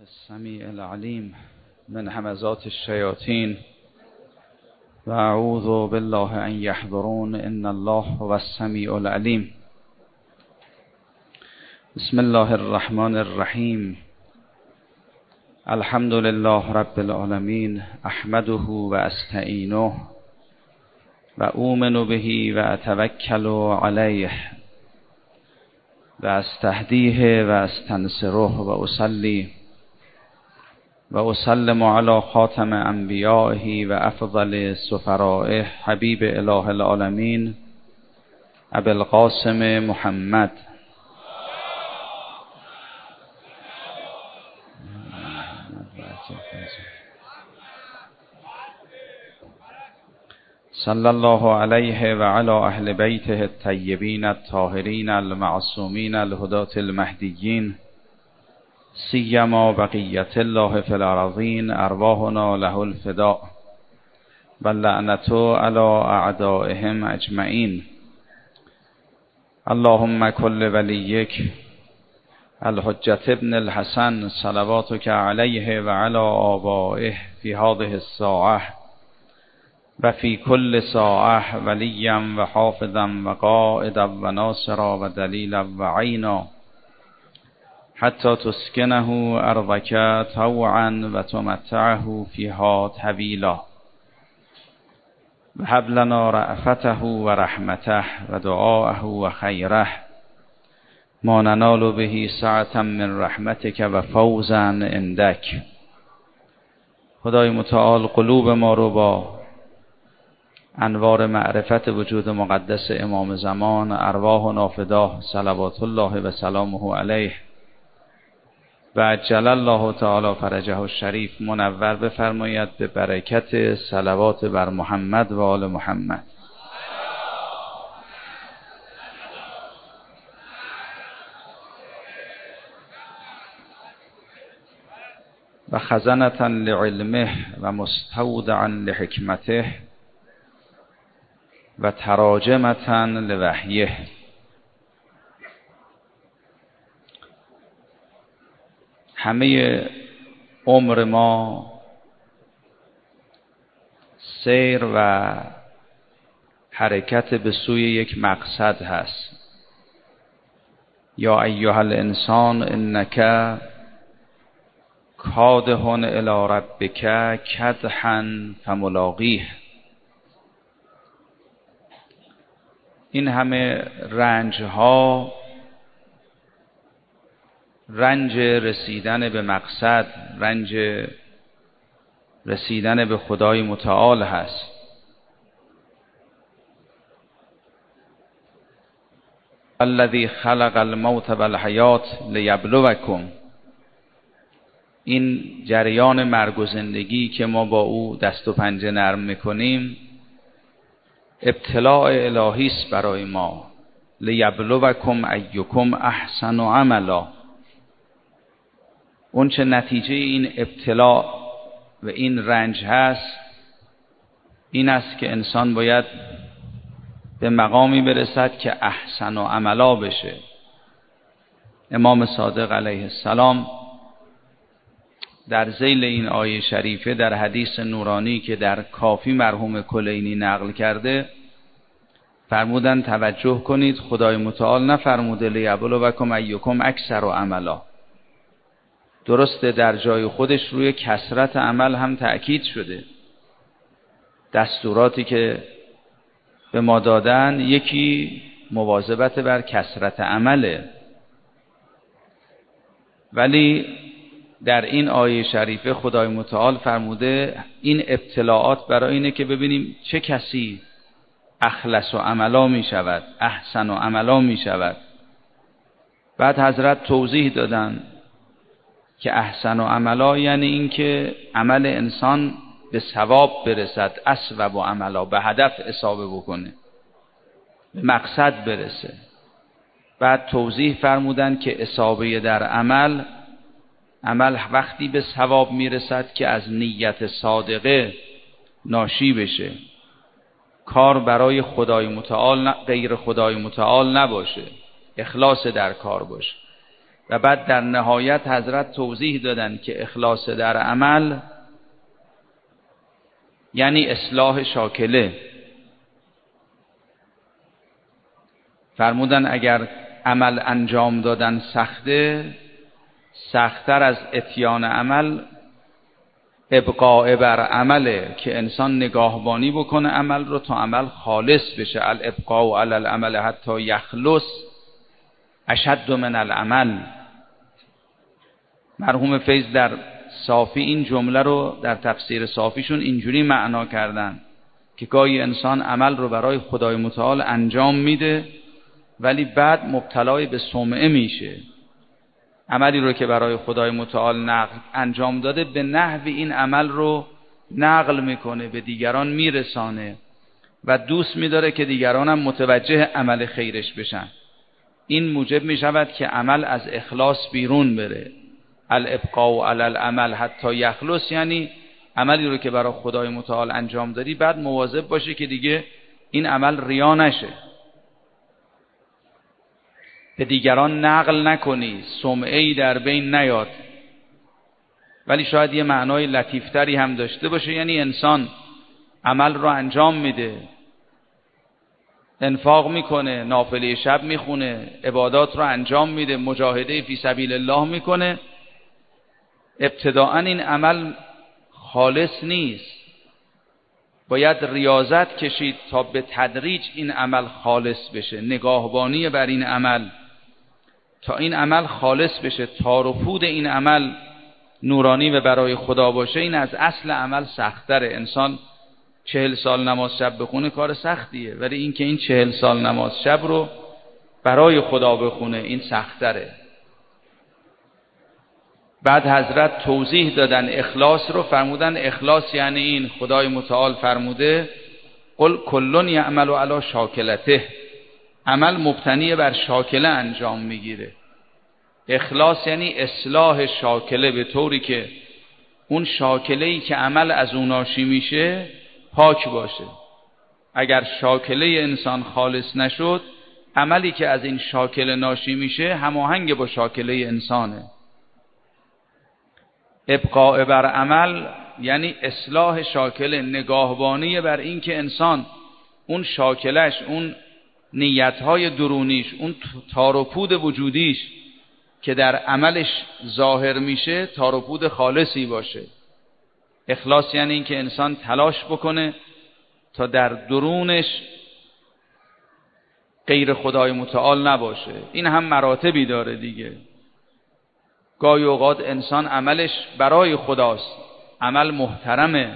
السمیع العلیم من همزات الشیاطین و اعوذ بالله ان یحضرون ان الله هو السمیع العلیم. بسم الله الرحمن الرحیم. الحمد لله رب العالمین، احمده و استعینه و اؤمن به و اتوکل علیه و استهدیه و استنصره و اصلی و اسلم علی خاتم انبیائه و افضل سفرائه حبیب اله العالمین ابی القاسم محمد صلی الله علیه و علی اهل بیته الطیبین الطاهرین المعصومین الهداة المهدیین سیما بقیت الله فی الارضین ارواحنا له الفداء و لعنة علی اعدائهم اجمعین. اللهم کل ولیک الحجة ابن الحسن صلواتک علیه و علی آبائه فی هذه الساعة و فی کل ساعة ولیا و حافظا و قائدا و ناصرا و دلیلا و عینا حتی تسکنه ارضک طوعا و تمتعه فیها طویلا و هب لنا رأفته و رحمته و دعاءه و خیره ما ننال به سعة من رحمتک و فوزا عندک. خدای متعال قلوب ما رو با انوار معرفت وجود مقدس امام زمان ارواح و نافداه صلوات الله و سلامه علیه و عجل الله تعالی فرجه الشریف منور بفرماید به برکت صلوات بر محمد و آل محمد. و خزنة لعلمه و مستودعا لحکمته و تراجمة لوحیه. همه عمر ما سیر و حرکت به سوی یک مقصد هست. یا ایها الانسان انک کادح الی ربک کدحا فملاقیه. این همه رنج ها رنج رسیدن به مقصد، رنج رسیدن به خدای متعال هست. الذی خلق الموت والحیات لیبلوکم. این جریان مرگ و زندگی که ما با او دست و پنجه نرم میکنیم ابتلاء الهی است برای ما. لیبلوکم ایکم احسن عملا. اون چه نتیجه این ابتلاء و این رنج هست این است که انسان باید به مقامی برسد که احسن و عملا بشه. امام صادق علیه السلام در ذیل این آیه شریفه در حدیث نورانی که در کافی مرحوم کلینی نقل کرده فرمودن توجه کنید خدای متعال نفرموده لیبلوکم ایکم اکثر و عملا. درسته در جای خودش روی کثرت عمل هم تأکید شده. دستوراتی که به ما دادن یکی مواظبت بر کثرت عمله، ولی در این آیه شریفه خدای متعال فرموده این ابتلاعات برای اینه که ببینیم چه کسی اخلص و عملا می شود، احسن و عملا می شود. بعد حضرت توضیح دادن که احسن و عملا یعنی این که عمل انسان به ثواب برسد، اصوب و عملا، به هدف اصابه بکنه، به مقصد برسه. بعد توضیح فرمودن که اصابه در عمل وقتی به ثواب میرسد که از نیت صادقه ناشی بشه، کار برای خدای متعال غیر خدای متعال نباشه، اخلاص در کار باشه. و بعد در نهایت حضرت توضیح دادن که اخلاص در عمل یعنی اصلاح شاکله. فرمودن اگر عمل انجام دادن سخته، سخت‌تر از اتیان عمل ابقاء بر عمله که انسان نگاهبانی بکنه عمل رو تا عمل خالص بشه. الابقاء علی العمل حتی یخلص اشد من العمل. مرحوم فیض در صافی این جمله رو در تفسیر صافیشون اینجوری معنا کردن که گاهی انسان عمل رو برای خدای متعال انجام میده ولی بعد مبتلای به صومعه میشه. عملی رو که برای خدای متعال انجام داده به نحوی این عمل رو نقل میکنه، به دیگران میرسانه و دوست میداره که دیگران هم متوجه عمل خیرش بشن. این موجب میشود که عمل از اخلاص بیرون بره. الابقاء علی العمل حتی یخلص یعنی عملی رو که برای خدای متعال انجام دادی بعد مواظب باشه که دیگه این عمل ریا نشه، به دیگران نقل نکنی، سمعه‌ای در بین نیاد. ولی شاید یه معنای لطیفتری هم داشته باشه، یعنی انسان عمل رو انجام میده، انفاق میکنه، نافله شب میخونه، عبادات رو انجام میده، مجاهده فی سبیل الله میکنه. ابتداءً این عمل خالص نیست، باید ریاضت کشید تا به تدریج این عمل خالص بشه، نگاهبانی بر این عمل تا این عمل خالص بشه، تار و پود این عمل نورانی و برای خدا باشه. این از اصل عمل سخت‌تره. انسان 40 سال نماز شب بخونه کار سختیه، ولی این که این 40 سال نماز شب رو برای خدا بخونه این سخت‌تره. بعد حضرت توضیح دادن اخلاص رو، فرمودن اخلاص یعنی این خدای متعال فرموده قل کل یعمل علی شاکلته، عمل مبتنی بر شاکله انجام میگیره. اخلاص یعنی اصلاح شاکله به طوری که اون شاکله‌ای که عمل از اون ناشی میشه پاک باشه. اگر شاکله انسان خالص نشد، عملی که از این شاکله ناشی میشه هماهنگ با شاکله انسانه. ابقاء بر عمل یعنی اصلاح شاکله، نگاهبانی بر این که انسان اون شاکلش، اون نیتهای درونیش، اون تار و پود وجودیش که در عملش ظاهر میشه تار و پود خالصی باشه. اخلاص یعنی این که انسان تلاش بکنه تا در درونش غیر خدای متعال نباشه. این هم مراتبی داره دیگه. گاهی اوقات انسان عملش برای خداست، عمل محترمه،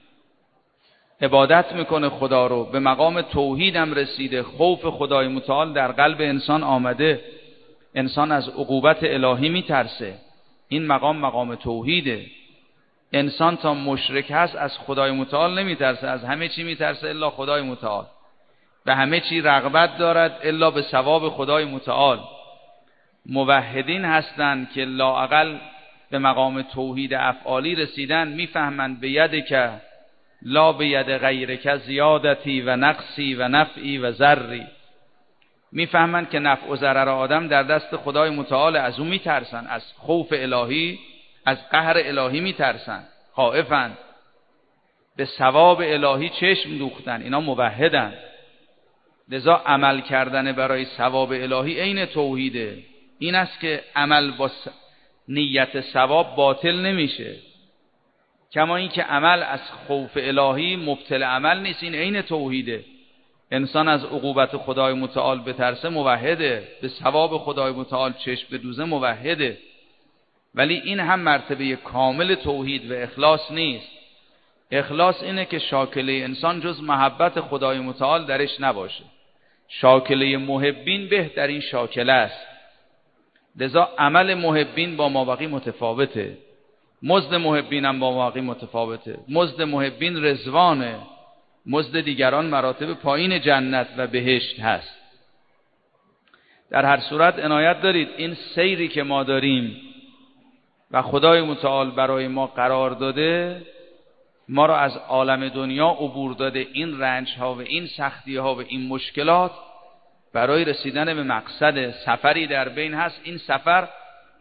عبادت میکنه خدا رو، به مقام توحید هم رسیده، خوف خدای متعال در قلب انسان آمده، انسان از عقوبت الهی میترسه. این مقام توحیده. انسان تا مشرک هست از خدای متعال نمیترسه، از همه چی میترسه الا خدای متعال، به همه چی رغبت دارد الا به ثواب خدای متعال. موحدین هستند که لااقل به مقام توحید افعالی رسیدن، میفهمند به یدک لا به ید غیرک زیادتی و نقصی و نفعی و ضری. میفهمند که نفع و ضرر آدم در دست خدای متعال، از اون میترسن، از خوف الهی، از قهر الهی میترسن، خائفن، به ثواب الهی چشم دوختن. اینا موحدن. لذا عمل کردن برای ثواب الهی عین توحیده. این است که عمل با نیت ثواب باطل نمیشه، کما این که عمل از خوف الهی مبطل عمل نیست. این عین توحیده. انسان از عقوبت خدای متعال بترسه موحده، به ثواب خدای متعال چشم بدوزه موحده. ولی این هم مرتبه کامل توحید و اخلاص نیست. اخلاص اینه که شاکله انسان جز محبت خدای متعال درش نباشه. شاکله محبین بهترین شاکله است. لذا عمل محبین با مابقی متفاوته، مزد محبین هم با مابقی متفاوته. مزد محبین رضوانه، مزد دیگران مراتب پایین جنت و بهشت هست. در هر صورت عنایت دارید این سیری که ما داریم و خدای متعال برای ما قرار داده، ما را از عالم دنیا عبور داده، این رنج ها و این سختی ها و این مشکلات برای رسیدن به مقصد. سفری در بین هست، این سفر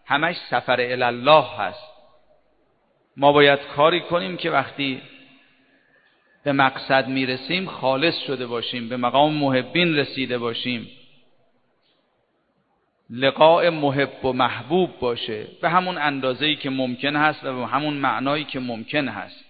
همش سفر الی الله هست. ما باید کاری کنیم که وقتی به مقصد میرسیم خالص شده باشیم، به مقام محبین رسیده باشیم، لقاء محب و محبوب باشه به همون اندازه‌ای که ممکن هست و به همون معنایی که ممکن هست.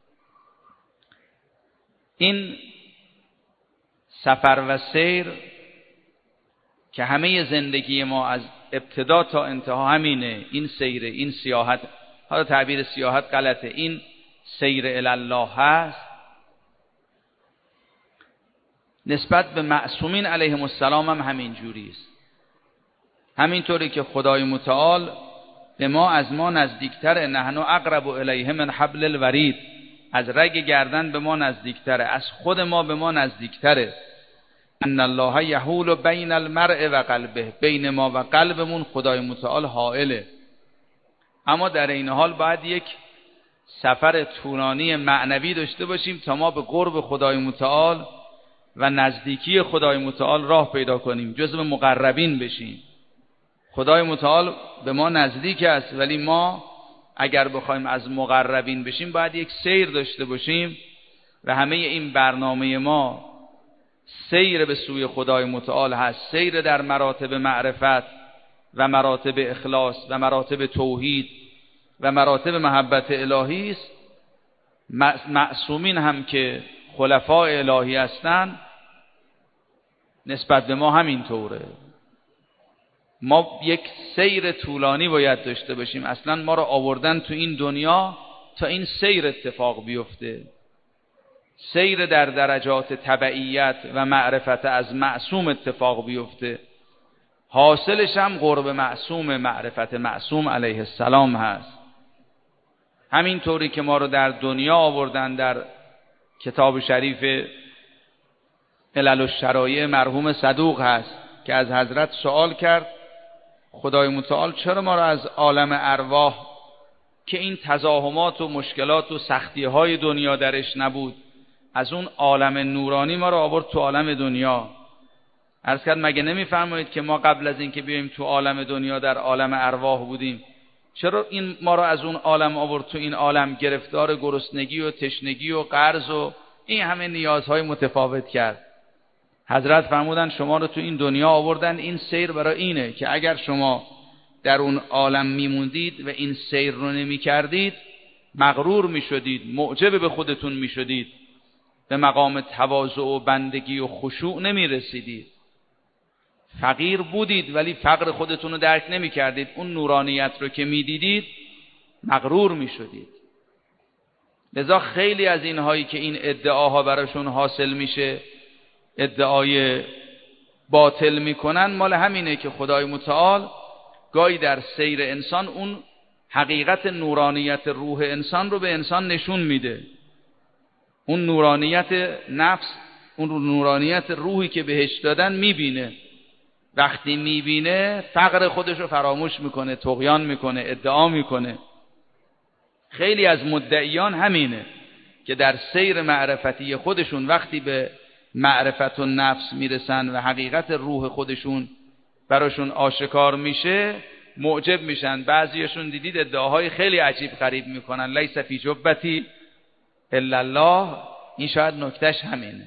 این سفر و سیر که همه زندگی ما از ابتدا تا انتها همینه، این سیر، این سیاحت، حالا تعبیر سیاحت غلطه، این سیر الی الله هست. نسبت به معصومین علیهم السلام هم همین جوری است. همینطوری که خدای متعال به ما از ما نزدیکتره، نحن اقرب الیه من حبل الورید، از رگ گردن به ما نزدیکتره، از خود ما به ما نزدیکتره. ان الله یحول بین المرء و قلبه، بین ما و قلبمون خدای متعال حائله. اما در این حال باید یک سفر طولانی معنوی داشته باشیم تا ما به قرب خدای متعال و نزدیکی خدای متعال راه پیدا کنیم، جزو مقربین بشیم. خدای متعال به ما نزدیک است، ولی ما اگر بخوایم از مقربین بشیم باید یک سیر داشته باشیم و همه این برنامه ما سیر به سوی خدای متعال هست، سیر در مراتب معرفت و مراتب اخلاص و مراتب توحید و مراتب محبت الهی است. معصومین هم که خلفاء الهی هستند نسبت به ما همین طوره. ما یک سیر طولانی باید داشته باشیم. اصلا ما رو آوردن تو این دنیا تا این سیر اتفاق بیفته، سیر در درجات تبعیت و معرفت از معصوم اتفاق بیفته. حاصلش هم قرب معصوم، معرفت معصوم علیه السلام هست. همینطوری که ما رو در دنیا آوردن، در کتاب شریف علل الشرایع مرحوم صدوق هست که از حضرت سوال کرد خدای متعال چرا ما رو از عالم ارواح که این تزاحمات و مشکلات و سختی‌های دنیا درش نبود، از اون عالم نورانی ما رو آورد تو عالم دنیا؟ عرض کرد مگه نمی‌فرمایید که ما قبل از اینکه بیایم تو عالم دنیا در عالم ارواح بودیم؟ چرا این ما رو از اون عالم آورد تو این عالم، گرفتار گرسنگی و تشنگی و قرض و این همه نیازهای متفاوت کرد؟ حضرت فرمودن شما رو تو این دنیا آوردن، این سیر برای اینه که اگر شما در اون عالم میموندید و این سیر رو نمی کردید مغرور می شدید، معجب به خودتون می شدید، به مقام تواضع و بندگی و خشوع نمی رسیدید، فقیر بودید ولی فقر خودتون رو درک نمی کردید، اون نورانیت رو که می دیدید مغرور می شدید. لذا خیلی از اینهایی که این ادعاها براشون حاصل میشه، ادعای باطل میکنن، مال همینه که خدای متعال گاهی در سیر انسان اون حقیقت نورانیت روح انسان رو به انسان نشون میده. اون نورانیت نفس، اون نورانیت روحی که بهش دادن میبینه. وقتی میبینه فقر خودش رو فراموش میکنه، طغیان میکنه، ادعا میکنه. خیلی از مدعیان همینه که در سیر معرفتی خودشون وقتی به معرفت و نفس میرسن و حقیقت روح خودشون براشون آشکار میشه معجب میشن. بعضیشون دیدید ادعاهای خیلی عجیب غریب میکنن، لیس فی جبتی الا الله. این شاید نکتهش همینه.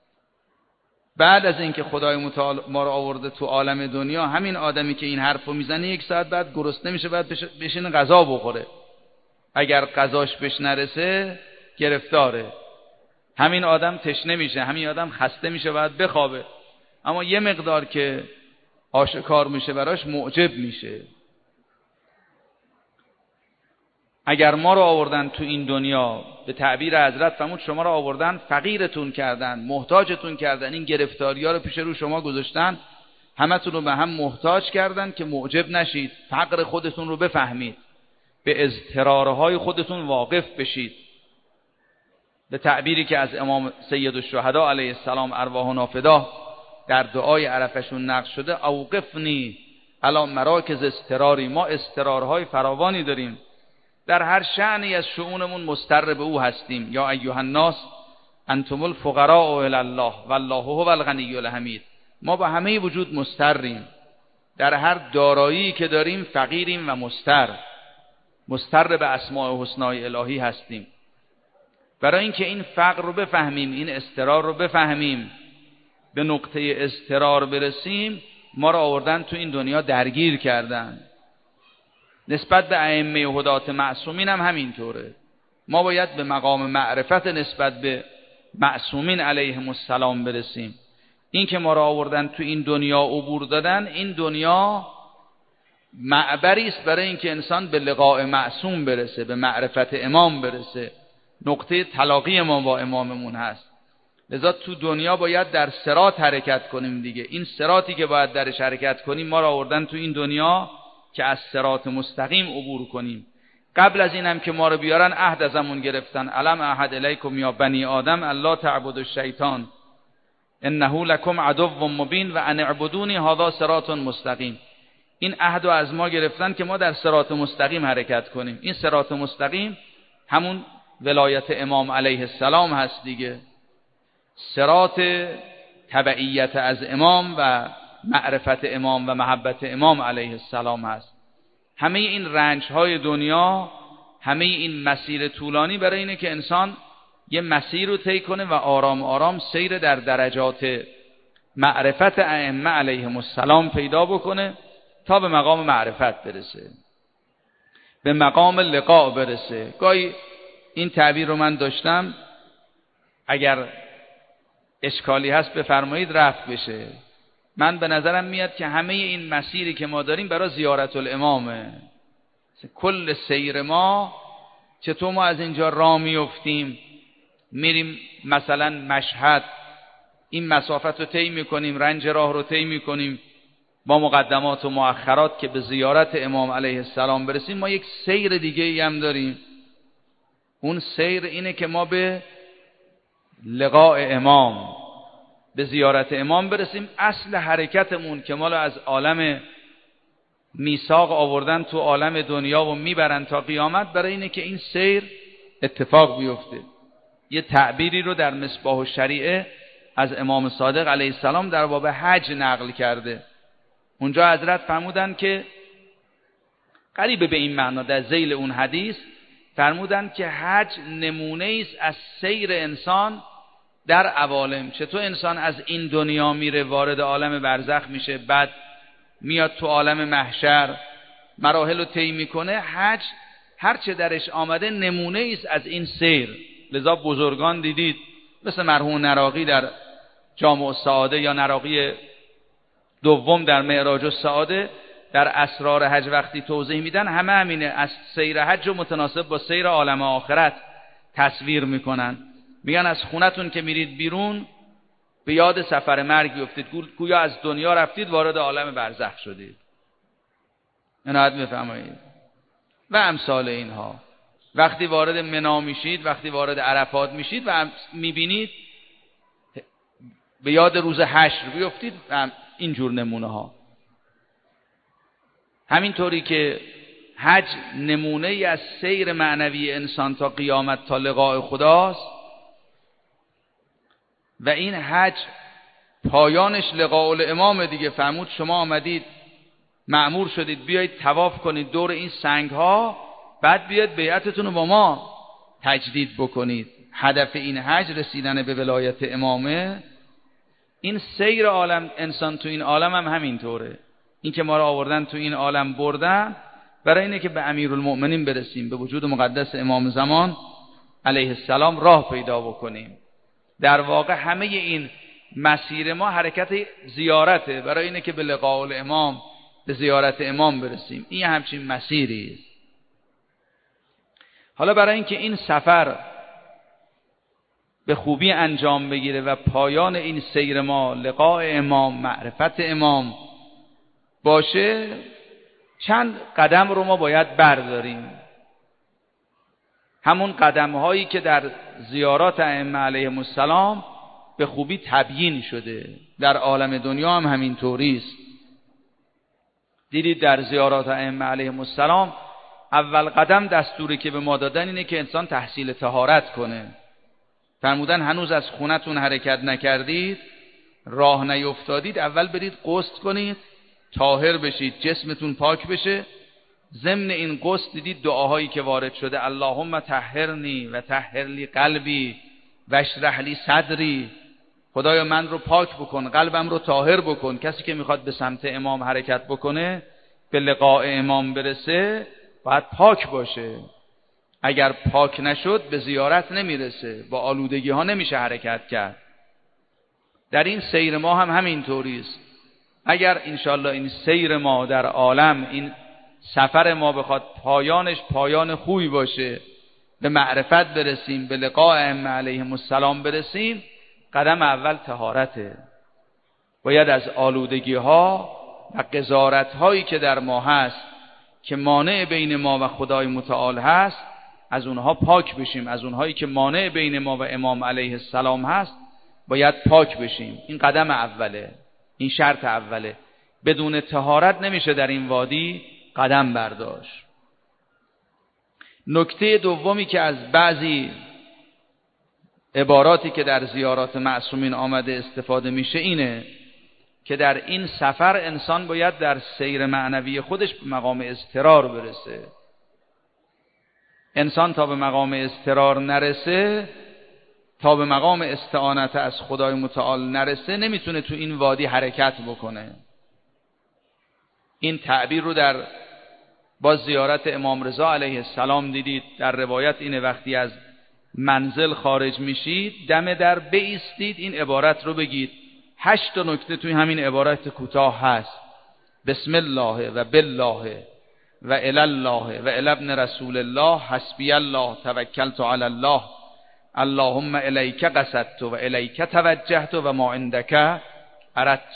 بعد از اینکه خدای متعال ما رو آورده تو عالم دنیا، همین آدمی که این حرفو میزنه یک ساعت بعد گرسنه میشه، بعد بشینه غذا بخوره. اگر غذاش بهش نرسه گرفتاره. همین آدم تشنه میشه، همین آدم خسته میشه، باید بخوابه. اما یه مقدار که آشکار میشه براش معجب میشه. اگر ما رو آوردن تو این دنیا، به تعبیر حضرت فرمود شما رو آوردن فقیرتون کردن، محتاجتون کردن، این گرفتاری‌ها رو پیش رو شما گذاشتن، همتون رو به هم محتاج کردن که معجب نشید، فقر خودتون رو بفهمید، به اضطرارهای خودتون واقف بشید. به تعبیری که از امام سید الشهدا علیه السلام ارواحنا فدا در دعای عرفشون نقل شده، اوقفنی علی مراکز اضطراری. ما اضطرارهای فراوانی داریم، در هر شأنی از شؤونمون مضطر به او هستیم. یا ایها الناس انتم الفقراء الی الله والله هو الغنی الحمید. ما با همه وجود مضطریم. در هر دارایی که داریم فقیریم و مضطر به اسماء حسنای الهی هستیم. برای اینکه این فقر رو بفهمیم، این اضطرار رو بفهمیم، به نقطه اضطرار برسیم، ما رو آوردن تو این دنیا درگیر کردن. نسبت به ائمه هدات معصومین هم همینطوره. ما باید به مقام معرفت نسبت به معصومین علیهم السلام برسیم. این که ما رو آوردن تو این دنیا عبور دادن، این دنیا معبری است برای اینکه انسان به لقاء معصوم برسه، به معرفت امام برسه. نقطه تلاقی ما با اماممون هست. لذا تو دنیا باید در صراط حرکت کنیم دیگه. این صراطی که باید درش حرکت کنیم، ما رو آوردن تو این دنیا که از صراط مستقیم عبور کنیم. قبل از اینم که ما رو بیارن عهد ازمون گرفتن. الم اعهد الیکم یا بنی آدم الا تعبدوا الشیطان انه لکم عدو مبین و ان اعبدونی هذا صراط مستقیم. این عهد رو از ما گرفتن که ما در صراط مستقیم حرکت کنیم. این صراط مستقیم همون ولایت امام علیه السلام هست دیگه. صراط تبعیت از امام و معرفت امام و محبت امام علیه السلام هست. همه این رنج‌های دنیا، همه این مسیر طولانی برای اینه که انسان یه مسیر رو طی کنه و آرام آرام سیر در درجات معرفت ائمه علیهم السلام پیدا بکنه تا به مقام معرفت برسه، به مقام لقاء برسه. گاهی این تعبیر رو من داشتم، اگر اشکالی هست بفرمایید رفع بشه. من به نظرم میاد که همه این مسیری که ما داریم برای زیارت الامامه. کل سیر ما، چطور ما از اینجا راه میفتیم میریم مثلا مشهد، این مسافت رو طی میکنیم، رنج راه رو طی میکنیم با مقدمات و مؤخرات که به زیارت امام علیه السلام برسیم. ما یک سیر دیگه ای هم داریم. اون سیر اینه که ما به لقاء امام، به زیارت امام برسیم. اصل حرکتمون که ما رو از عالم میثاق آوردن تو عالم دنیا و میبرن تا قیامت، برای اینه که این سیر اتفاق بیفته. یه تعبیری رو در مصباح الشریعه از امام صادق علیه السلام در باب حج نقل کرده. اونجا حضرت فرمودن که قریب به این معنا، در ذیل اون حدیث فرمودن که حج نمونه است از سیر انسان در عوالم. چطور انسان از این دنیا میره وارد عالم برزخ میشه، بعد میاد تو عالم محشر مراحل رو طی میکنه. حج هرچه درش آمده نمونه است از این سیر. لذا بزرگان دیدید مثل مرحوم نراقی در جامع السعاده یا نراقی دوم در معراج السعاده در اسرار حج وقتی توضیح میدن، همه همینه، از سیر حج رو متناسب با سیر عالم آخرت تصویر میکنن. میگن از خونتون که میرید بیرون به یاد سفر مرگ بیفتید، گویا از دنیا رفتید وارد عالم برزخ شدید. عنایت بفرمایید. و امثال اینها. وقتی وارد منا میشید، وقتی وارد عرفات میشید و میبینید به یاد روز حشر بیفتید. اینجور نمونه ها. همینطوری که حج نمونه ای از سیر معنوی انسان تا قیامت، تا لقاء خداست، و این حج پایانش لقاء الامام دیگه. فرمود شما آمدید مأمور شدید بیایید طواف کنید دور این سنگ ها، بعد بیاید بیعتتون رو با ما تجدید بکنید. هدف این حج رسیدن به ولایت امامه. این سیر عالم انسان تو این عالم هم همینطوره. این که ما رو آوردن تو این عالم بردن برای اینه که به امیرالمؤمنین برسیم، به وجود مقدس امام زمان علیه السلام راه پیدا بکنیم. در واقع همه این مسیر ما حرکت زیارته، برای اینه که به لقاء الامام، به زیارت امام برسیم. این همچین مسیری است. حالا برای اینکه این سفر به خوبی انجام بگیره و پایان این سیر ما لقاء امام، معرفت امام باشه، چند قدم رو ما باید برداریم. همون قدم هایی که در زیارات ائمه علیهم السلام به خوبی تبیین شده، در عالم دنیا هم همین طوری است. دیدید در زیارات ائمه علیهم السلام اول قدم دستوری که به ما دادن اینه که انسان تحصیل طهارت کنه. فرمودن هنوز از خونتون حرکت نکردید، راه نیفتادید، اول برید غسل کنید، طاهر بشید، جسمتون پاک بشه. ضمن این قصد دیدید دعاهایی که وارد شده، اللهم طهرنی و طهر لی قلبی و اشرح لی صدری، خدایا من رو پاک بکن، قلبم رو طاهر بکن. کسی که میخواد به سمت امام حرکت بکنه، به لقاء امام برسه، باید پاک باشه. اگر پاک نشد به زیارت نمیرسه، با آلودگی ها نمیشه حرکت کرد. در این سیر ما هم همینطوریست. اگر انشالله این سیر ما در عالم، این سفر ما بخواد پایانش پایان خوبی باشه، به معرفت برسیم، به لقاء ائمه علیهم السلام برسیم، قدم اول طهارته. باید از آلودگی ها و قذارت هایی که در ما هست که مانع بین ما و خدای متعال هست، از اونها پاک بشیم. از اونهایی که مانع بین ما و امام علیه السلام هست باید پاک بشیم. این قدم اوله، این شرط اوله. بدون طهارت نمیشه در این وادی قدم برداشت. نکته دومی که از بعضی عباراتی که در زیارات معصومین آمده استفاده میشه اینه که در این سفر انسان باید در سیر معنوی خودش به مقام اضطرار برسه. انسان تا به مقام اضطرار نرسه، تا به مقام استعانت از خدای متعال نرسه، نمیتونه تو این وادی حرکت بکنه. این تعبیر رو در با زیارت امام رضا علیه السلام دیدید. در روایت اینه وقتی از منزل خارج میشید، دم در بایستید، این عبارت رو بگید. 8 نکته توی همین عبارت کوتاه هست: بسم الله و بالله و الی الله و الی ابن رسول الله، حسبی الله توکلت علی الله، اللهم الیک قصدت و الیک توجهت و ما عندک اردت.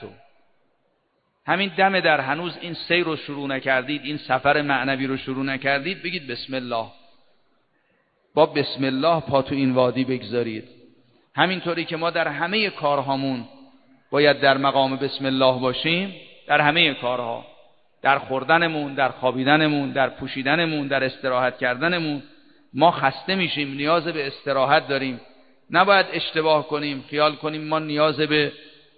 همین دم در هنوز این سیر رو شروع نکردید، این سفر معنوی رو شروع نکردید، بگید بسم الله. با بسم الله پا تو این وادی بگذارید. همینطوری که ما در همه کارهامون باید در مقام بسم الله باشیم، در همه کارها، در خوردنمون، در خوابیدنمون، در پوشیدنمون، در استراحت کردنمون. ما خسته میشیم، نیاز به استراحت داریم. نباید اشتباه کنیم، خیال کنیم ما نیاز به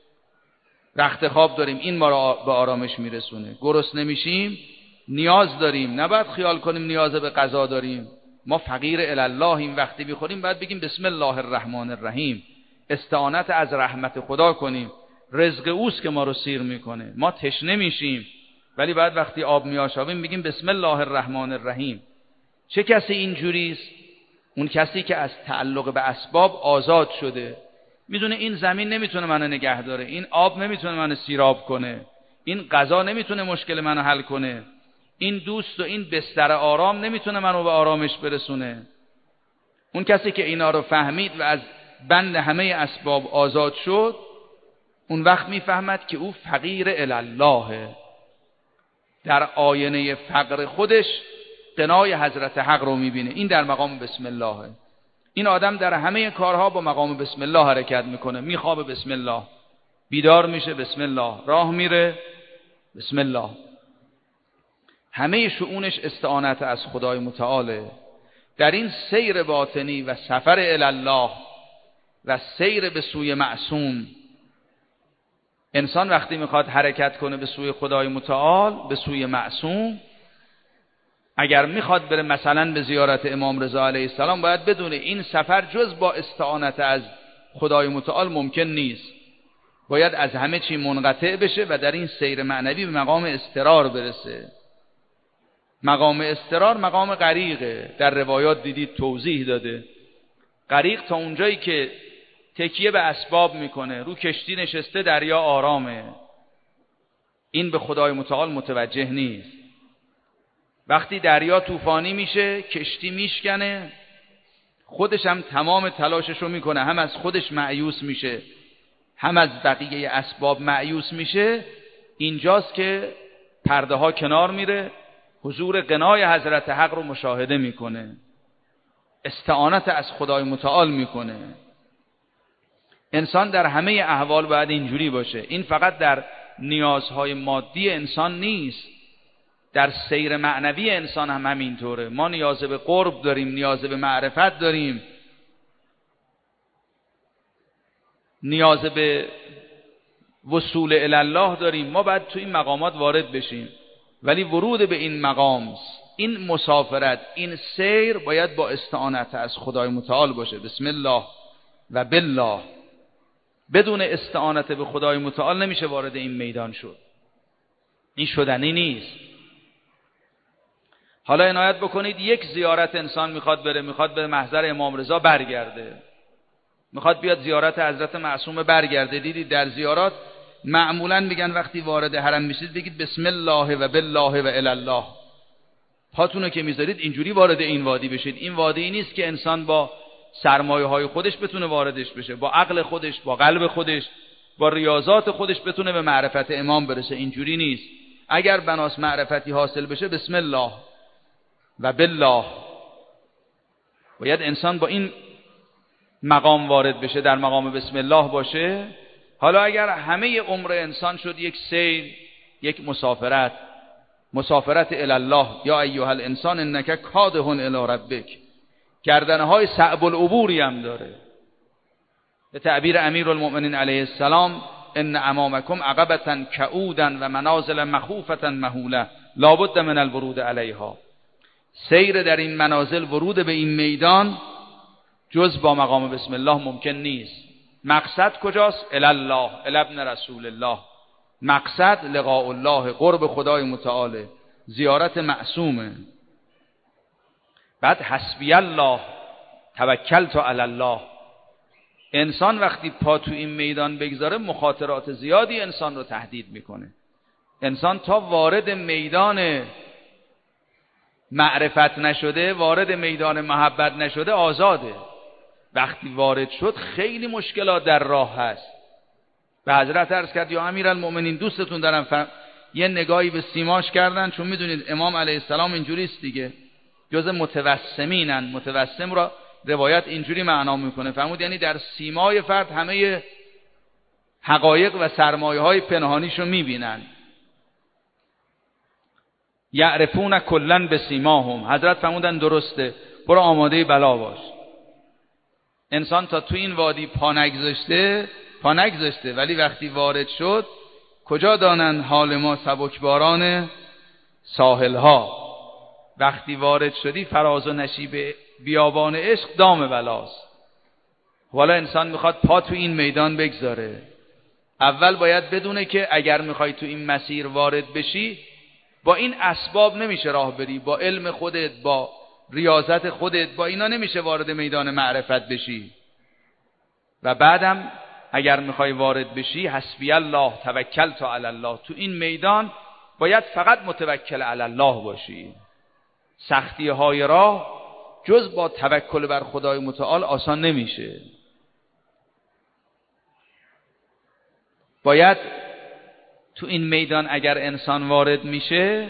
رخت خواب داریم، این ما را به آرامش میرسونه. گرسنه نمیشیم، نیاز داریم. نباید خیال کنیم نیاز به غذا داریم. ما فقیر الی الله، این وقتی میخوریم باید بگیم بسم الله الرحمن الرحیم، استعانت از رحمت خدا کنیم. رزق اوست که ما رو سیر میکنه. ما تشنه میشیم ولی بعد وقتی آب میآشامیم بگیم بسم الله الرحمن الرحیم. چه کسی اینجوریست؟ اون کسی که از تعلق به اسباب آزاد شده. میدونه این زمین نمیتونه منو نگه داره، این آب نمیتونه منو سیراب کنه، این غذا نمیتونه مشکل منو حل کنه، این دوست و این بستر آرام نمیتونه منو به آرامش برسونه. اون کسی که اینا رو فهمید و از بند همه اسباب آزاد شد، اون وقت میفهمد که او فقیر الی الله. در آینه فقر خودش غنای حضرت حق رو میبینه. این در مقام بسم الله. این آدم در همه کارها با مقام بسم الله حرکت میکنه. میخوابه بسم الله، بیدار میشه بسم الله، راه میره بسم الله. همه شؤونش استعانت از خدای متعاله. در این سیر باطنی و سفر الی الله و سیر به سوی معصوم، انسان وقتی میخواد حرکت کنه به سوی خدای متعال، به سوی معصوم، اگر میخواد بره مثلا به زیارت امام رضا علیه السلام، باید بدونه این سفر جز با استعانت از خدای متعال ممکن نیست. باید از همه چی منقطع بشه و در این سیر معنوی به مقام اضطرار برسه. مقام اضطرار مقام غریقه. در روایات دیدید توضیح داده. غریق تا اونجایی که تکیه به اسباب میکنه، رو کشتی نشسته، دریا آرامه، این به خدای متعال متوجه نیست. وقتی دریا طوفانی میشه، کشتی میشکنه، خودش هم تمام تلاشش رو میکنه، هم از خودش مایوس میشه، هم از بقیه اسباب مایوس میشه. اینجاست که پرده ها کنار میره، حضور غنای حضرت حق رو مشاهده میکنه، استعانت از خدای متعال میکنه. انسان در همه احوال باید اینجوری باشه. این فقط در نیازهای مادی انسان نیست، در سیر معنوی انسان هم همینطوره. ما نیاز به قرب داریم، نیاز به معرفت داریم، نیاز به وصول الی الله داریم، ما باید تو این مقامات وارد بشیم، ولی ورود به این مقام، این مسافرت، این سیر باید با استعانت از خدای متعال باشه. بسم الله و بالله. بدون استعانت به خدای متعال نمیشه وارد این میدان شد. این شدنی نیست. حالا عنایت بکنید، یک زیارت انسان میخواد بره، میخواد به محضر امام رضا برگرده، میخواد بیاد زیارت حضرت معصومه برگرده. دیدید در زیارات معمولا میگن وقتی وارد حرم میشید بگید بسم الله و بالله و الی الله. پاتونو که میذارید اینجوری وارد این وادی بشید. این وادی نیست که انسان با سرمایه های خودش بتونه واردش بشه، با عقل خودش، با قلب خودش، با ریاضات خودش بتونه به معرفت امام برسه. اینجوری نیست. اگر بناس معرفتی حاصل بشه بسم الله و بالله، باید انسان با این مقام وارد بشه، در مقام بسم الله باشه. حالا اگر همه عمر انسان شد یک سیر، یک مسافرت الی الله، یا ایها الانسان انک کادح الی ربک، گردنهای صعب العبوری هم داره. به تعبیر امیرالمؤمنین علیه السلام ان امامکم عقبة کعودا و منازل مخوفة مهوله لابد من الورود علیها. سیر در این منازل، ورود به این میدان جز با مقام بسم الله ممکن نیست. مقصد کجاست؟ الی الله، الی ابن رسول الله. مقصد لقاء الله، قرب خدای متعال، زیارت معصومه. بعد حسبی الله توکلت علی الله. انسان وقتی پا تو این میدان بگذاره مخاطرات زیادی انسان رو تهدید میکنه. انسان تا وارد میدان معرفت نشده، وارد میدان محبت نشده آزاده. وقتی وارد شد خیلی مشکلات در راه هست. به حضرت عرض کرد یا امیرالمؤمنین دوستتون دارم. یه نگاهی به سیماش کردن، چون میدونید امام علیه السلام اینجوریست دیگه، جز متوسمینن. متوسم را روایت اینجوری معنا میکنه، فرمود یعنی در سیمای فرد همه حقایق و سرمایه های پنهانیشو میبینن. یعرفون کلن به سیماهم. حضرت فرمودن درسته، برو آماده بلا باش. انسان تا تو این وادی پا نگذاشته، ولی وقتی وارد شد کجا دانند حال ما سبکباران ساحل ها. وقتی وارد شدی فراز و نشیب بیابان عشق دام بلاست. والا انسان میخواد پا تو این میدان بگذاره. اول باید بدونه که اگر میخوای تو این مسیر وارد بشی با این اسباب نمیشه راه بری، با علم خودت، با ریاضت خودت، با اینا نمیشه وارد میدان معرفت بشی. و بعدم اگر میخوای وارد بشی حسبی الله توکلت علی الله، تو این میدان باید فقط متوکل علی الله باشی. سختی های راه جز با توکل بر خدای متعال آسان نمیشه. باید تو این میدان اگر انسان وارد میشه،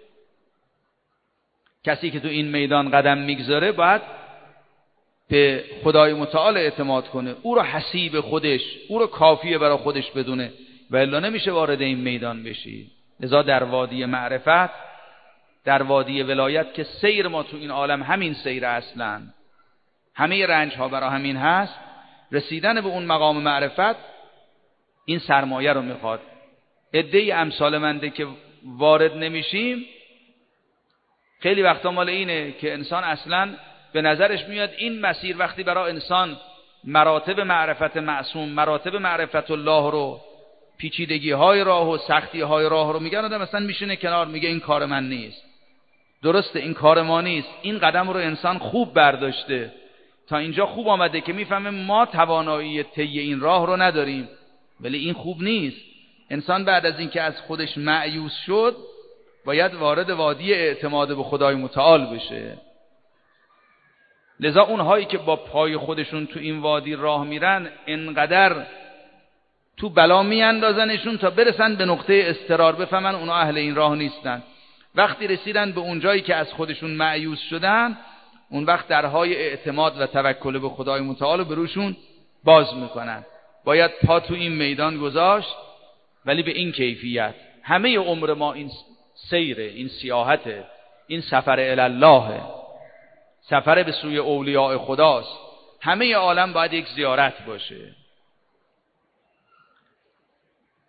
کسی که تو این میدان قدم میگذاره باید به خدای متعال اعتماد کنه، او رو حسیب خودش، او رو کافیه برای خودش بدونه، و الا نمیشه وارد این میدان بشی. لذا در وادی معرفت، در وادی ولایت که سیر ما تو این عالم همین سیر اصلا، همه رنج ها برای همین هست، رسیدن به اون مقام معرفت این سرمایه رو میخواد. عده‌ای امثال منده که وارد نمیشیم، خیلی وقتا مال اینه که انسان اصلا به نظرش میاد این مسیر وقتی برای انسان مراتب معرفت معصوم، مراتب معرفت الله رو، پیچیدگی های راه و سختی های راه رو میگن، آدم مثلا میشینه کنار میگه این کار من نیست. درسته این کار ما نیست. این قدم رو انسان خوب برداشته، تا اینجا خوب آمده که میفهمه ما توانایی طی این راه رو نداریم، ولی این خوب نیست. انسان بعد از اینکه از خودش مایوس شد باید وارد وادی اعتماد به خدای متعال بشه. لذا اونهایی که با پای خودشون تو این وادی راه میرن انقدر تو بلا میاندازنشون تا برسن به نقطه استقرار، بفهمن اونا اهل این راه نیستن. وقتی رسیدن به اون جایی که از خودشون مایوس شدن، اون وقت درهای اعتماد و توکل به خدای متعال به روشون باز میکنن. باید پا تو این میدان گذاشت، ولی به این کیفیت. همه عمر ما این سیره، این سیاحته، این سفر الی الله، سفر به سوی اولیاء خداست. همه عالم باید یک زیارت باشه.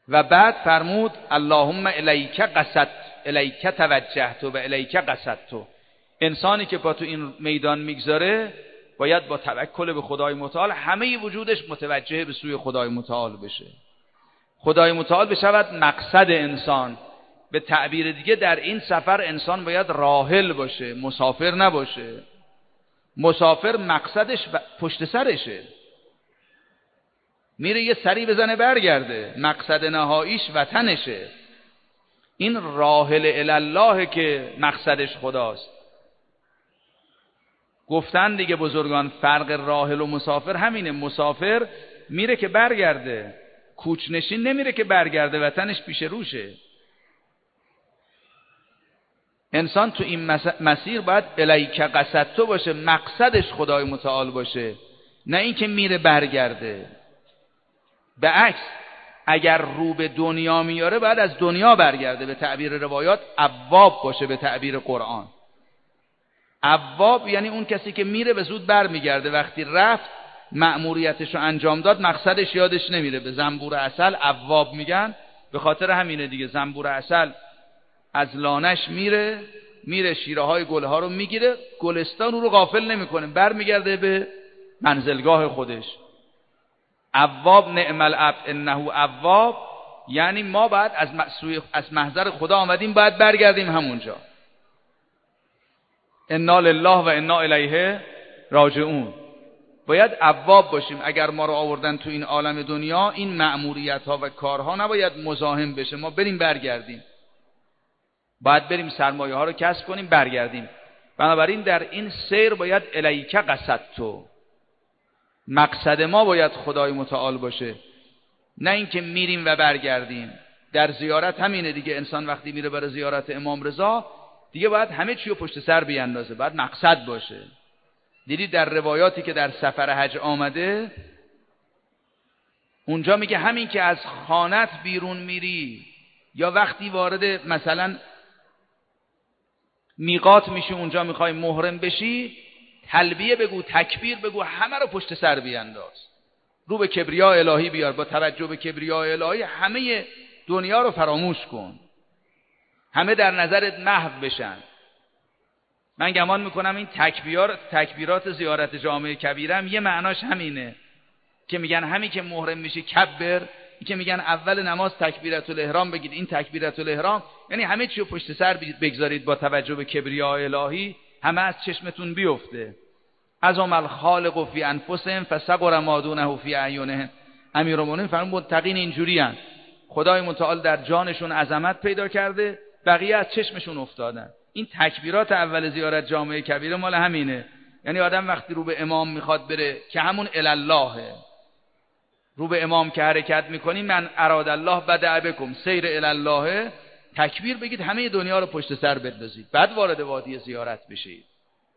و بعد فرمود اللهم الیک قصدت، الیک توجهت و الیک قصدت. انسانی که با تو این میدان میگذاره باید با توکل به خدای متعال همه وجودش متوجه به سوی خدای متعال بشه. خدای متعال بشود مقصد انسان. به تعبیر دیگه در این سفر انسان باید راحل باشه، مسافر نباشه. مسافر مقصدش پشت سرشه، میره یه سری بزنه برگرده، مقصد نهاییش وطنشه. این راحل الله که مقصدش خداست. گفتن دیگه بزرگان فرق راحل و مسافر همینه. مسافر میره که برگرده، کوچنشین نمیره که برگرده، وطنش پیش روشه. انسان تو این مسیر باید الیک قصدت باشه، مقصدش خدای متعال باشه، نه اینکه میره برگرده. به عکس اگر رو به دنیا میاره باید از دنیا برگرده. به تعبیر روایات اواب باشه، به تعبیر قرآن اواب یعنی اون کسی که میره به زود برمیگرده. وقتی رفت مأموریتش رو انجام داد مقصدش یادش نمیره. به زنبور عسل اواب میگن، به خاطر همینه دیگه. زنبور عسل از لانش میره شیره های گل ها رو میگیره، گلستان رو غافل نمیکنه، برمیگرده به منزلگاه خودش. اواب نعم العبد انه اواب، یعنی ما باید از محضر خدا آمدیم، باید برگردیم همونجا. انا لله و انا الیه راجعون. باید اواب باشیم. اگر ما رو آوردن تو این عالم دنیا، این مأموریت ها و کارها نباید مزاحم بشه، ما بریم برگردیم. باید بریم سرمایه ها رو کسب کنیم برگردیم. بنابراین در این سیر باید الیک قصدت، مقصد ما باید خدای متعال باشه، نه اینکه میریم و برگردیم. در زیارت همینه دیگه. انسان وقتی میره برای زیارت امام رضا دیگه باید همه چی رو پشت سر بیاندازه، باید مقصد باشه. دیدید در روایاتی که در سفر حج آمده، اونجا میگه همین که از خانت بیرون میری یا وقتی وارد مثلا میقات میشی، اونجا میخوای محرم بشی، تلبیه بگو، تکبیر بگو، همه رو پشت سر بیانداز، رو به کبریا الهی بیار. با توجه به کبریا الهی همه دنیا رو فراموش کن، همه در نظرت محو بشن. من گمان میکنم این تکبیرات زیارت جامع کبیره هم یه معناش همینه که میگن همین که محرم میشی کبر، این که میگن اول نماز تکبیرت الاحرام بگید، این تکبیرت الاحرام یعنی همه چی رو پشت سر بگذارید با توجه به کبریا الهی، همه از چشمتون بیفته. عظم الخالق فی انفسهم فصغر ما دونه فی اعینهم. امیرالمومنین فرمود متقین اینجوریان، خدای متعال در جانشون عظمت پیدا کرده، بقیه از چشمشون افتادن. این تکبیرات اول زیارت جامع کبیره مال همینه. یعنی آدم وقتی رو به امام میخواد بره که همون الالله، رو به امام که حرکت میکنی، من اراد الله بدع بکم سیر الالله، تکبیر بگید، همه دنیا رو پشت سر بندازید، بعد وارد وادی زیارت بشید.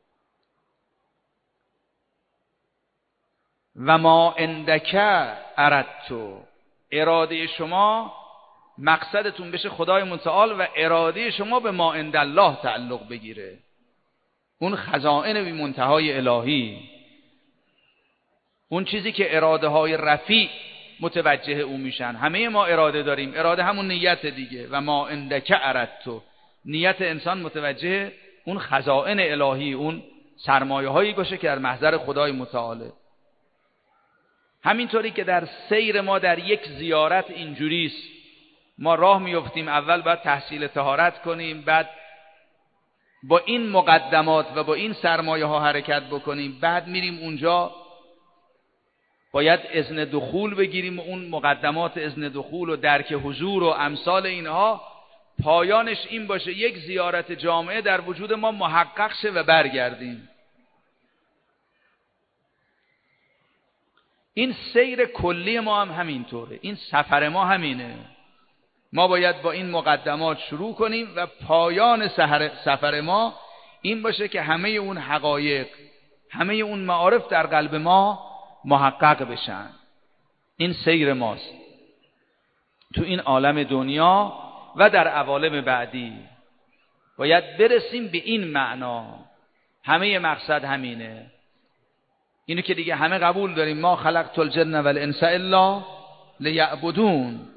و ما عندک اردت، اراده شما مقصدتون بشه خدای متعال و اراده شما به ما عند الله تعلق بگیره، اون خزائن بی منتهای الهی، اون چیزی که اراده های رفیع متوجه او میشن. همه ما اراده داریم، اراده همون نیت دیگه. و ما عندک اردت، نیت انسان متوجه اون خزائن الهی، اون سرمایه هایی باشه که در محضر خدای متعاله. همینطوری که در سیر ما در یک زیارت اینجوریست، ما راه میافتیم، اول باید تحصیل طهارت کنیم، بعد با این مقدمات و با این سرمایه ها حرکت بکنیم، بعد میریم اونجا باید اذن دخول بگیریم، اون مقدمات اذن دخول و درک حضور و امثال اینها، پایانش این باشه یک زیارت جامعه در وجود ما محقق شه و برگردیم. این سیر کلی ما هم همینطوره، این سفر ما همینه. ما باید با این مقدمات شروع کنیم و پایان سفر ما این باشه که همه اون حقایق، همه اون معارف در قلب ما محقق بشن. این سیر ماست تو این عالم دنیا و در عوالم بعدی. باید برسیم به این معنا، همه مقصد همینه. اینو که دیگه همه قبول داریم، ما خلقت الجن والانس الا لیعبدون.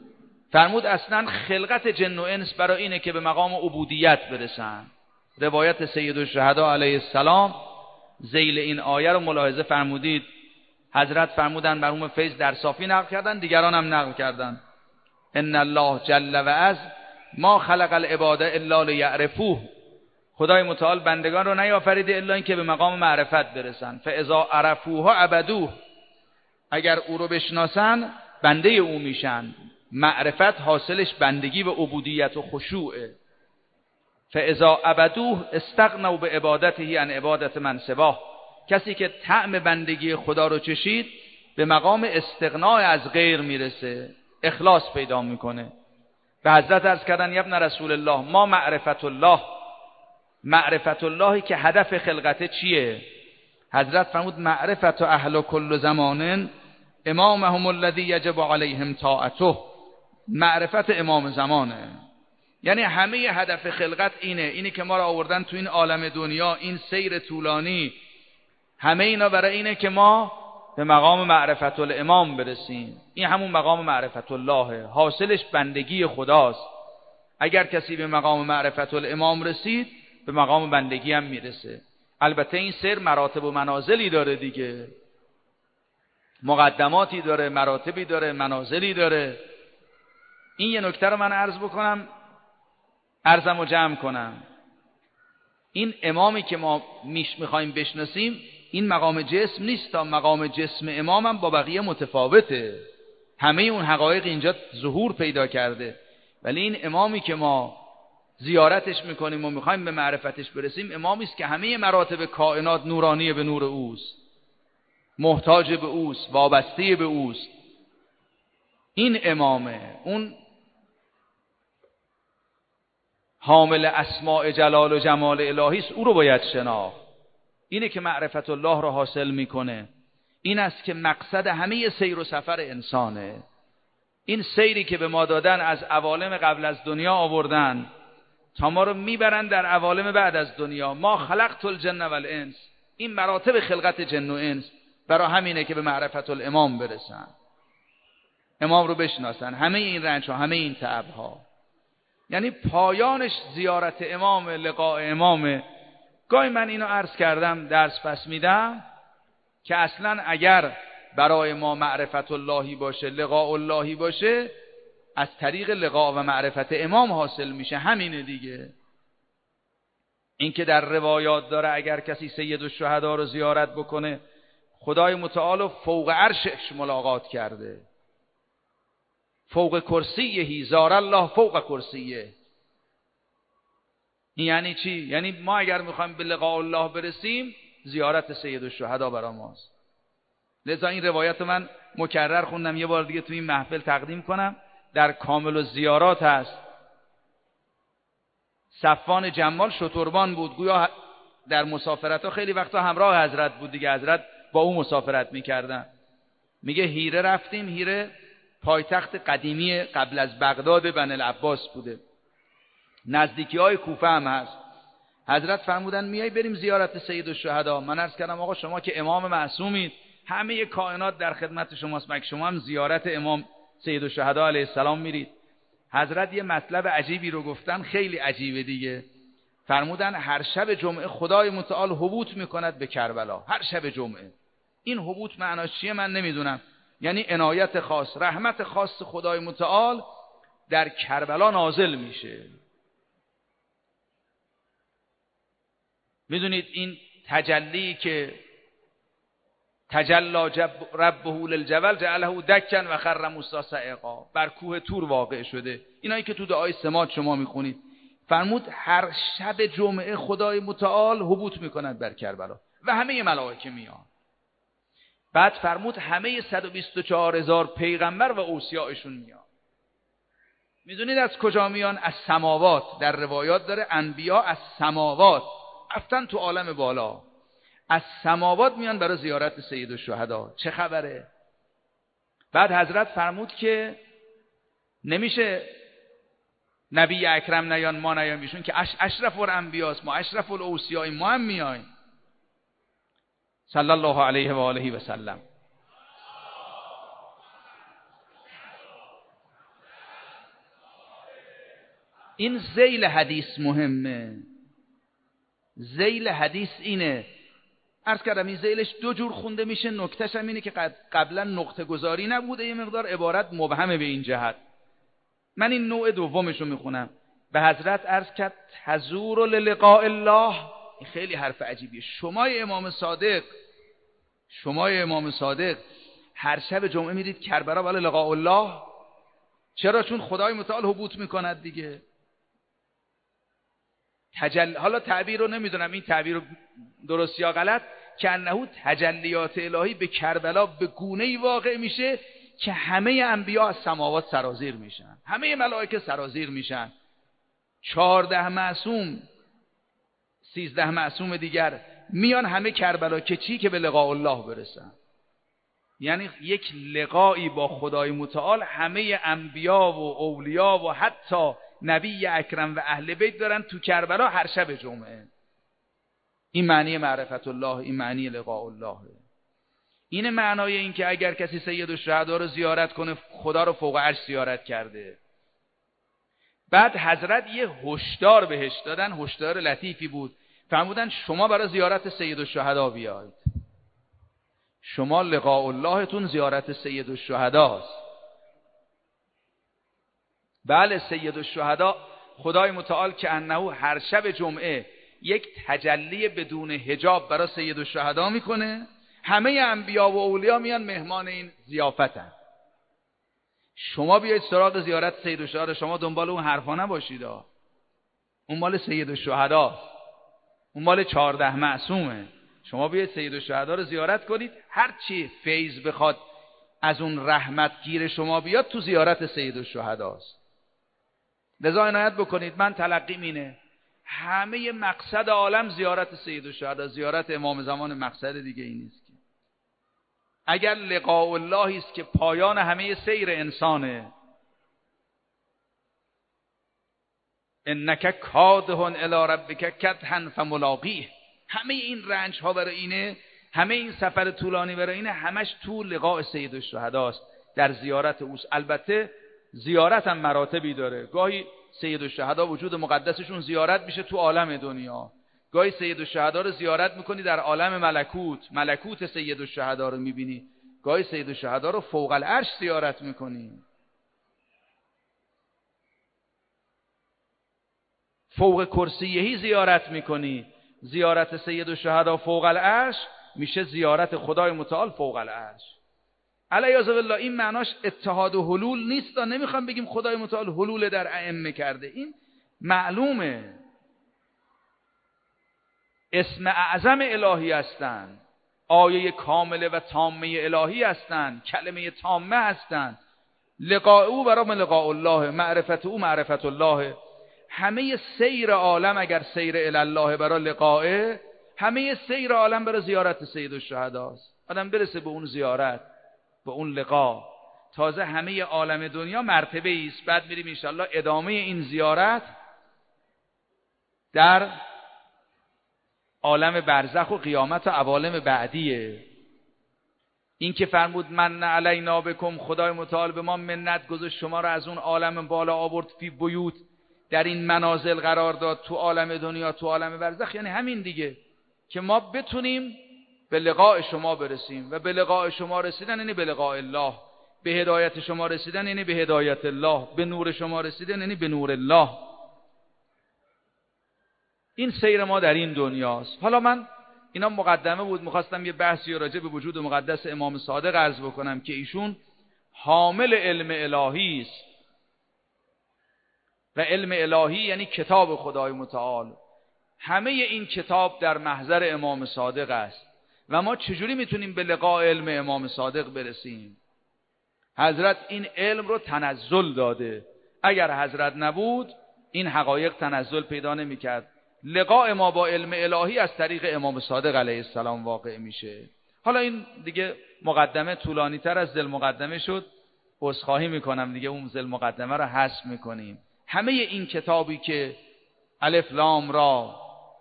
فرمود اصلا خلقت جن و انس برای اینه که به مقام عبودیت برسن. روایت سید الشهدا علیه السلام ذیل این آیه رو ملاحظه فرمودید. حضرت فرمودن مرحوم فیض در صافی نقل کردن، دیگران هم نقل کردن: ان الله جل و عز ما خلق العباد الا لیعرفوه. خدای متعال بندگان رو نیافریده الا اینکه به مقام معرفت برسن. فاذا عرفوه عبدوه، اگر او رو بشناسن بنده او میشن. معرفت حاصلش بندگی و عبودیت و خشوعه. فاذا عبدوه استغنوا بعبادته عن عبادت من سواه. کسی که طعم بندگی خدا رو چشید به مقام استغناء از غیر میرسه، اخلاص پیدا میکنه. به حضرت عرض کردن: ابن رسول الله ما معرفت الله. معرفت اللهی که هدف خلقته چیه؟ حضرت فرمود: معرفت اهل کل زمان امامهم الذی یجب علیهم طاعته. معرفت امام زمانه، یعنی همه هدف خلقت اینه که ما را آوردن تو این عالم دنیا، این سیر طولانی، همه اینا برای اینه که ما به مقام معرفت الامام برسیم. این همون مقام معرفت اللهه، حاصلش بندگی خداست. اگر کسی به مقام معرفت الامام رسید به مقام بندگی هم میرسه. البته این سیر مراتب و منازلی داره دیگه، مقدماتی داره، مراتبی داره، منازلی داره. این یه نکته رو من عرض بکنم، عرضم رو جمع کنم. این امامی که ما میخوایم بشناسیم این مقام جسم نیست، تا مقام جسم امام هم با بقیه متفاوته. همه اون حقایق اینجا ظهور پیدا کرده، ولی این امامی که ما زیارتش میکنیم و میخوایم به معرفتش برسیم، امامی است که همه مراتب کائنات نورانی به نور اوست، محتاج به اوست، وابسته به اوست. این امامه، اون حامل اسماء جلال و جمال الهی است، او رو باید شناخت. اینه که معرفت الله رو حاصل میکنه. این است که مقصد همه سیر و سفر انسانه. این سیری که به ما دادن، از عوالم قبل از دنیا آوردن تا ما رو میبرن در عوالم بعد از دنیا. ما خلقت الجن والانس، این مراتب خلقت جن و انس برای همینه که به معرفت الامام برسن، امام رو بشناسن. همه این رنج ها، همه این تعب ها، یعنی پایانش زیارت امام، لقاء امامه. گاهی من اینو عرض کردم، درس پس میدم، که اصلا اگر برای ما معرفت اللهی باشه، لقاء اللهی باشه، از طریق لقاء و معرفت امام حاصل میشه. همینه دیگه. این که در روایات داره اگر کسی سید الشهدا رو زیارت بکنه خدای متعال فوق عرشش ملاقات کرده. فوق کرسیه، زار الله فوق کرسیه. این یعنی چی؟ یعنی ما اگر میخوایم به لقاء الله برسیم، زیارت سید الشهدا برای ماست. لذا این روایت من مکرر خوندم، یه بار دیگه تو این محفل تقدیم کنم. در کامل الزیارات هست. صفوان جمال شتربان بود، گویا در مسافرت ها خیلی وقتا همراه حضرت بود دیگه، حضرت با او مسافرت میکردن. میگه هیره رفتیم. هیره پایتخت قدیمی قبل از بغداد بن العباس بوده، نزدیکی های کوفه هم هست. حضرت فرمودن میای بریم زیارت سید الشهدا. من عرض کردم آقا شما که امام معصومید، همه کائنات در خدمت شماست، مگه شما هم زیارت امام سید الشهدا علیه السلام میرید؟ حضرت یه مطلب عجیبی رو گفتن، خیلی عجیبه دیگه. فرمودن هر شب جمعه خدای متعال هبوط میکند به کربلا. هر شب جمعه. این هبوط معناش چیه من نمیدونم، یعنی عنایت خاص، رحمت خاص خدای متعال در کربلا نازل میشه. میدونید این تجلی که تجلا ربه للجبل جعله دکا و خر موسی صعقا، بر کوه طور واقع شده. اینایی که تو دعای سماع شما میخونید، فرمود هر شب جمعه خدای متعال هبوط میکند بر کربلا و همه ملائکه میان. بعد فرمود همه 124,000 پیغمبر و اوصیاءشون میان. میدونید از کجا میان؟ از سماوات. در روایات داره انبیا از سماوات رفتن تو عالم بالا، از سماوات میان برای زیارت سید الشهدا. چه خبره؟ بعد حضرت فرمود که نمیشه نبی اکرم نیان ما نیان، بیشون که اشرف الانبیاست، ما اشرف الاوصیاء، ما هم میایم. صلی الله علیه و آله و سلم. این ذیل حدیث مهمه. ذیل حدیث اینه، عرض کردم این ذیلش دو جور خونده میشه. نکتهش هم اینه که قبلا نقطه گذاری نبوده، یه مقدار عبارت مبهمه به این جهت. من این نوع دومش رو میخونم. به حضرت عرض کرد تزور للقاء الله. این خیلی حرف عجیبیه. شمای امام صادق هر شب جمعه میرید کربلا برای لقاء الله؟ چرا؟ چون خدای متعال حبوط میکند دیگه. حالا تعبیر رو نمیدونم این تعبیر درست یا غلط، که انه تجلیات الهی به کربلا به گونه‌ای واقع میشه که همه انبیا از سماوات سرازیر میشن، همه ملائکه سرازیر میشن. 14 معصوم 13 معصوم دیگر میان همه کربلا که چی؟ که به لقاء الله برسن. یعنی یک لقایی با خدای متعال همه انبیا و اولیا و حتی نبی اکرم و اهل بیت دارن تو کربلا هر شب جمعه. این معنی معرفت الله، این معنی لقاء الله. این معنای این که اگر کسی سید الشهدا رو زیارت کنه خدا رو فوق عرش زیارت کرده. بعد حضرت یه هشدار بهش دادن، هشدار لطیفی بود. فرمودن شما برای زیارت سید الشهدا بیاید. شما لقاء اللهتون زیارت سید الشهداست. بله، سید الشهدا خدای متعال که انه هر شب جمعه یک تجلی بدون حجاب برای سید الشهدا میکنه. همه انبیا و اولیا میان مهمان این ضیافتن. شما بیایید سراغ زیارت سید الشهدا. شما دنبال اون حرفا نباشید. اون مال سید الشهداست، اون مال 14 معصومه. شما بیایید سید الشهدا رو زیارت کنید. هر چی فیض بخواد از اون رحمت گیر شما بیاد تو زیارت سید الشهداست. لذا عنایت بکنید. من تلقیم اینه همه مقصد عالم زیارت سید الشهدا، زیارت امام زمان مقصد دیگه این نیست. که اگر لقاء الله است که پایان همه سیر انسانه، انک کادح الی ربک کدحا فملاقیه، همه این رنج ها برای اینه، همه این سفر طولانی برای اینه، همش تو لقاء سید الشهداست، در زیارت اوست. البته زیارت هم مراتبی داره. گاهی سید الشهدا وجود مقدسشون زیارت میشه تو عالم دنیا، گاهی سید الشهدا رو زیارت میکنی در عالم ملکوت سید الشهدا رو میبینی، گاهی سید الشهدا رو فوق العرش زیارت میکنی، فوق کرسیهی زیارت میکنی. زیارت سید الشهدا فوق العرش میشه زیارت خدای متعال فوق العرش. علیاذ بالله این معناش اتحاد و حلول نیست. نمیخوام بگیم خدای متعال حلول در ائمه کرده، این معلومه. اسم اعظم الهی هستند، آیه کامله و تامه الهی هستند، کلمه تامه هستند. لقاء او برای لقاء الله، معرفت او معرفت الله. همه سیر عالم اگر سیر الی الله برای لقاء، همه سیر عالم برای زیارت سید الشهداست. آدم برسه به اون زیارت، به اون لقا، تازه همه عالم دنیا مرتبه است. بعد میریم انشالله ادامه این زیارت در عالم برزخ و قیامت و عوالم بعدیه. این که فرمود من علینا بکم، خدای متعال به ما منت گذاشت، شما را از اون عالم بالا آورد، فی بیوت، در این منازل قرار داد، تو عالم دنیا، تو عالم برزخ. یعنی همین دیگه که ما بتونیم به لقاء شما برسیم، و به لقاء شما رسیدن یعنی به لقاء الله، به هدایت شما رسیدن یعنی به هدایت الله، به نور شما رسیدن یعنی به نور الله. این سیر ما در این دنیاست. حالا من اینا مقدمه بود، میخواستم یه بحثی راجع به وجود مقدس امام صادق عرض بکنم که ایشون حامل علم الهی است، و علم الهی یعنی کتاب خدای متعال. همه این کتاب در محضر امام صادق است و ما چجوری میتونیم به لقاء علم امام صادق برسیم؟ حضرت این علم رو تنزل داده. اگر حضرت نبود این حقایق تنزل پیدا نمیکرد. لقاء ما با علم الهی از طریق امام صادق علیه السلام واقع میشه. حالا این دیگه مقدمه طولانی تر از ذل مقدمه شد، عذرخواهی میکنم دیگه، اون ذل مقدمه رو حذف میکنیم. همه این کتابی که الف لام را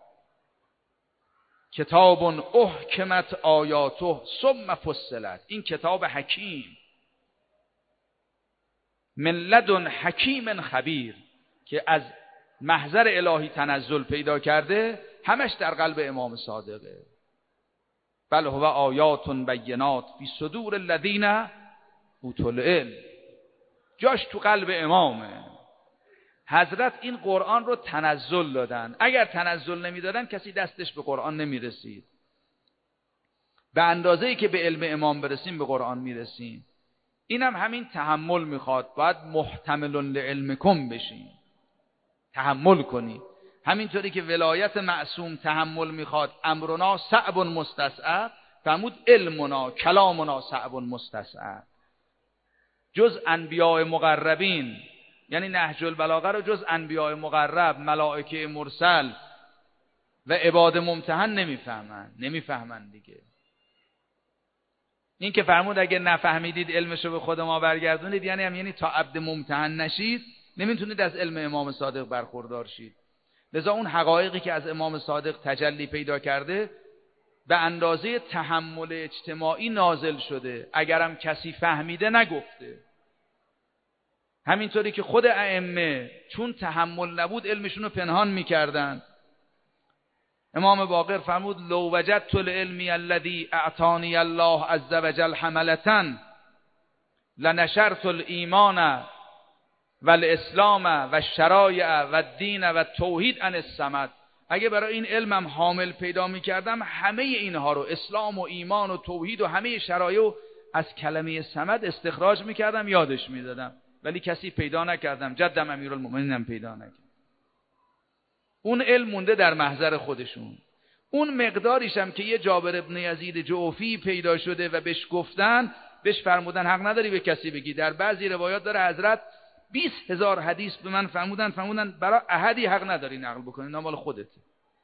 کتاب احکمت آیاته ثم فصلت، این کتاب حکیم من لدن حکیم خبیر که از محضر الهی تنزل پیدا کرده همش در قلب امام صادقه. بل هو آیات بینات فی صدور الذین اوتوا العلم، جاش تو قلب امامه. حضرت این قرآن رو تنزل دادن، اگر تنزل نمیدادن کسی دستش به قرآن نمیرسید. به اندازه‌ای که به علم امام برسیم به قرآن میرسیم. اینم همین تحمل میخواد، باید محتمل لعلمکم بشین، تحمل کنی. همینطوری که ولایت معصوم تحمل میخواد، امرنا صعب مستصعب، فرمود علمنا کلامنا صعب مستصعب. جز انبیاء مقربین، یعنی نهج البلاغه رو جز انبیاء مقرب، ملائکه مرسل و عباد ممتحن نمیفهمن دیگه. این که فرمود اگه نفهمیدید علمشو به خود ما برگردونید، یعنی تا عبد ممتحن نشید نمیتونید از علم امام صادق برخوردار شید. لذا اون حقایقی که از امام صادق تجلی پیدا کرده به اندازه تحمل اجتماعی نازل شده، اگرم کسی فهمیده نگفته. همینطوری که خود ائمه چون تحمل نبود علمشون رو پنهان میکردن. امام باقر فرمود لو وجدت العلمی الذی اعطانی الله عز وجل حملة لنشرت الایمان والاسلام والشرایع والدین والتوحید عن الصمد. اگه برای این علمم حامل پیدا میکردم، همه اینها رو، اسلام و ایمان و توحید و همه شرایع رو از کلمه صمد استخراج میکردم، یادش میدادم، ولی کسی پیدا نکردم. جدم امیرالمومنینم پیدا نکرد. اون علم مونده در محضر خودشون. اون مقداریش هم که یه جابر ابن یزید جعفی پیدا شده و بهش گفتن، بهش فرمودن حق نداری به کسی بگی. در بعضی روایات داره حضرت 20,000 حدیث به من فرمودن برای احدی حق نداری نقل بکنی، نامال خودته.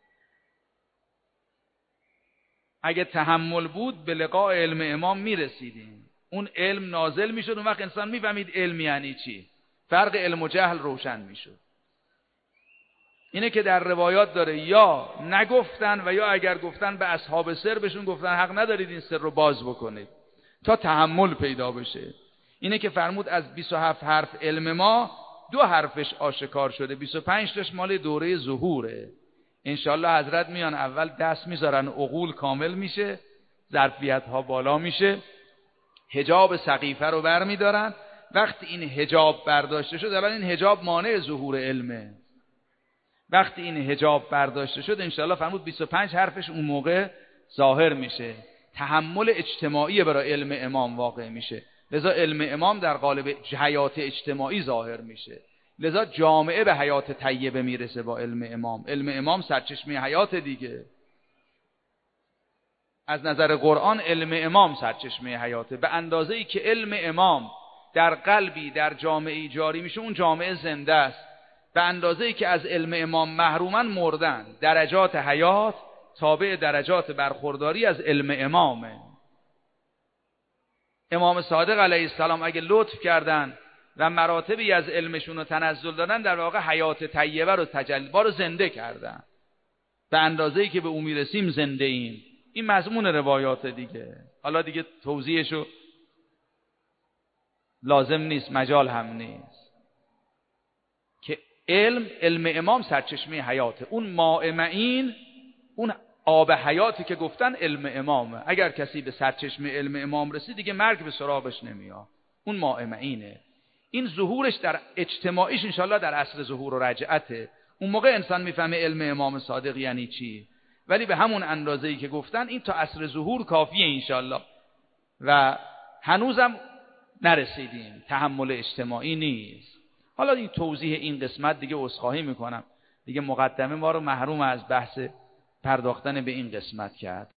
اگه تحمل بود به لقاء علم امام میرسیدیم، اون علم نازل میشد، اون وقت انسان میفهمید علم یعنی چی، فرق علم و جهل روشن میشد. اینه که در روایات داره یا نگفتن و یا اگر گفتن به اصحاب سر بهشون گفتن حق ندارید این سر رو باز بکنید تا تحمل پیدا بشه. اینه که فرمود از 27 حرف علم ما 2 حرفش آشکار شده، 25 تاش مال دوره ظهوره. انشالله حضرت میان اول دست میذارن، عقول کامل میشه، ظرفیت ها بالا میشه، حجاب سقیفه رو بر میدارن. وقتی این حجاب برداشته شد، الان این حجاب مانع ظهور علمه، وقتی این حجاب برداشته شد انشالله فرمود 25 حرفش اون موقع ظاهر میشه. تحمل اجتماعی برای علم امام واقع میشه، لذا علم امام در قالب حیات اجتماعی ظاهر میشه. لذا جامعه به حیات طیبه میرسه با علم امام. علم امام سرچشمه حیات دیگه. از نظر قرآن علم امام سرچشمه حیاته. به اندازه‌ای که علم امام در قلبی در جامعه جاری میشه، اون جامعه زنده است. به اندازه‌ای که از علم امام محرومن مردن. درجات حیات تابع درجات برخورداری از علم امامه. امام صادق علیه السلام اگه لطف کردن و مراتبی از علمشون رو تنزل دادن، در واقع حیات طیبه رو تجلی رو زنده کردن. به اندازه‌ای که به اون میرسیم زنده ایم. این مضمون روایات دیگه. حالا دیگه توضیحشو لازم نیست، مجال هم نیست. که علم امام سرچشمه حیاته. اون ماء معین، اون آب حیاتی که گفتن علم امامه. اگر کسی به سرچشمه علم امام رسید دیگه مرگ به سراغش نمیاد. اون ماء معینه. این ظهورش در اجتماعیش انشالله در عصر ظهور و رجعته. اون موقع انسان میفهمه علم امام صادق یعنی چی. ولی به همون اندازه‌ای که گفتن این تا عصر ظهور کافیه انشالله. و هنوزم نرسیدیم، تحمل اجتماعی نیست. حالا این توضیح این قسمت دیگه عذرخواهی میکنم، دیگه مقدمه ما رو محروم از بحث پرداختن به این قسمت کرد.